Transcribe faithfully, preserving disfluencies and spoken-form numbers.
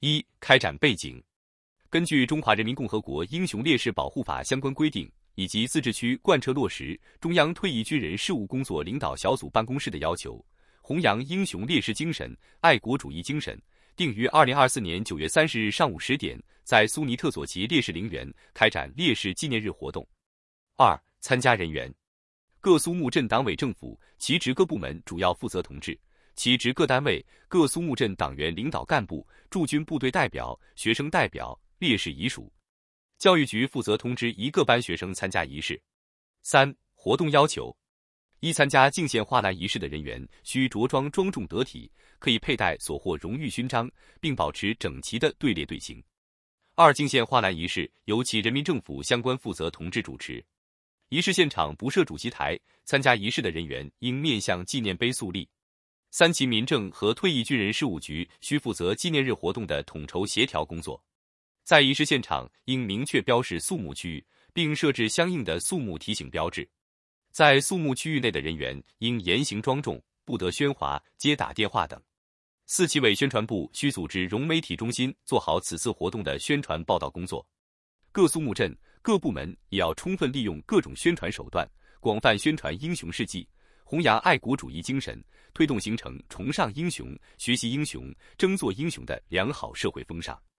一、开展背景。根据《中华人民共和国英雄烈士保护法》相关规定，以及自治区贯彻落实中央退役军人事务工作领导小组办公室的要求，弘扬英雄烈士精神、爱国主义精神，定于二零二四年九月三十日上午十点，在苏尼特左旗烈士陵园开展烈士纪念日活动。二、参加人员。各苏木镇党委政府、其职各部门主要负责同志，其职各单位、各苏木镇党员领导干部、驻军部队代表、学生代表、烈士遗属。教育局负责通知一个班学生参加仪式。三、活动要求。一、参加敬献花篮仪式的人员需着装庄重得体，可以佩戴所获荣誉勋章，并保持整齐的队列队形。二、敬献花篮仪式由其人民政府相关负责同志主持。仪式现场不设主席台，参加仪式的人员应面向纪念碑肃立。三、其民政和退役军人事务局需负责纪念日活动的统筹协调工作。在仪式现场应明确标示肃穆区域，并设置相应的肃穆提醒标志。在肃穆区域内的人员应言行庄重，不得喧哗、接打电话等。四、纪委宣传部需组织融媒体中心做好此次活动的宣传报道工作。各苏木镇、各部门也要充分利用各种宣传手段，广泛宣传英雄事迹，弘扬爱国主义精神，推动形成崇尚英雄、学习英雄、争做英雄的良好社会风尚。